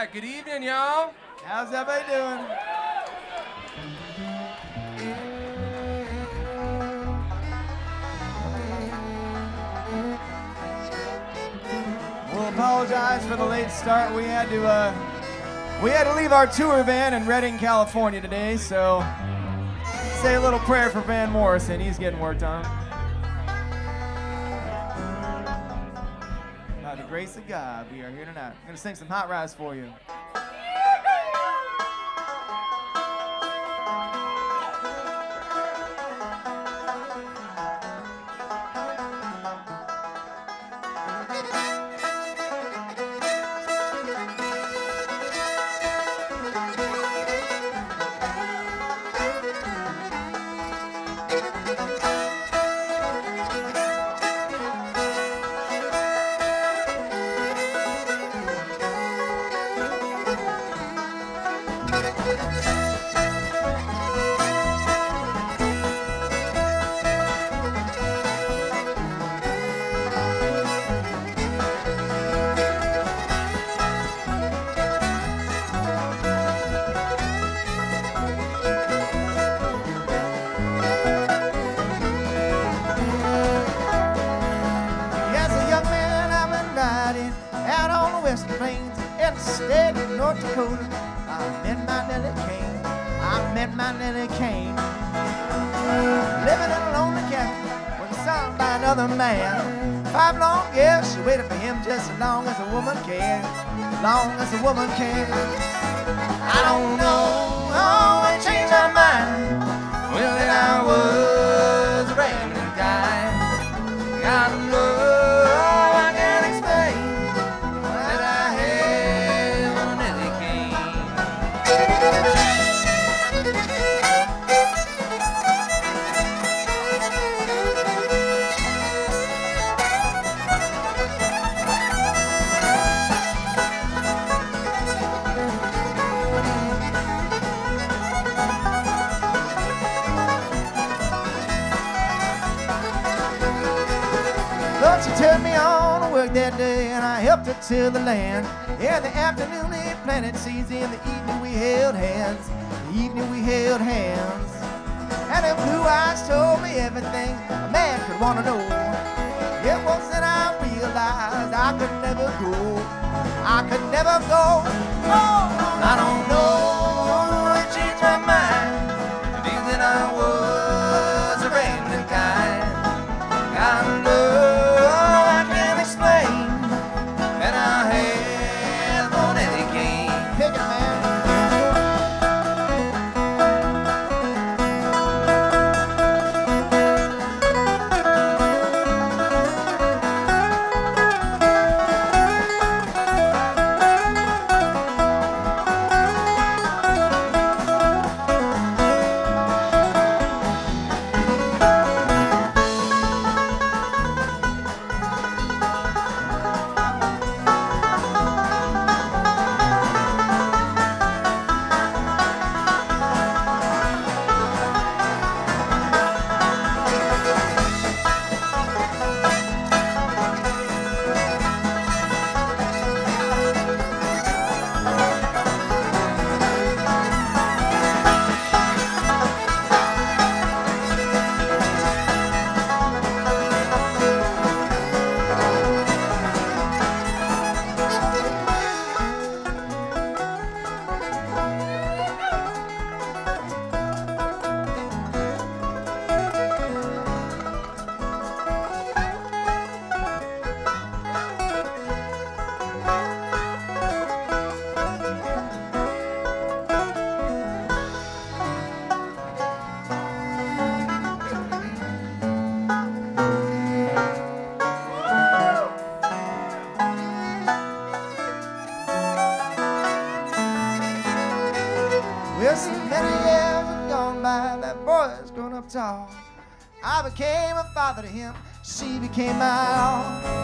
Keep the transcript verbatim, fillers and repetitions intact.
right, good evening, y'all. How's everybody doing? We'll apologize for the late start. We had to uh, we had to leave our tour van in Redding, California today, so say a little prayer for Van Morrison. He's getting worked on. By the grace of God, we are here tonight. I'm gonna sing some Hot Rods for you. North Dakota, I met my Nellie Kane. I met my Nellie Kane. Living in a lonely cabin with a son by another man. Five long years, she waited for him just as long as a woman can. Long as a woman can. I don't know, oh, it changed my mind. Well, then I was a rambling guy. God knows. She turned me on to work that day, and I helped her till the land. In the afternoon, we planted seeds. In the evening, we held hands. The evening, we held hands. And her blue eyes told me everything a man could want to know. It was then I realized I could never go. I could never go. Oh, I don't know. It changed my mind. The day that I was a rambling guy. I love. Well, so many years have gone by, that boy's grown up tall. I became a father to him, she became my all.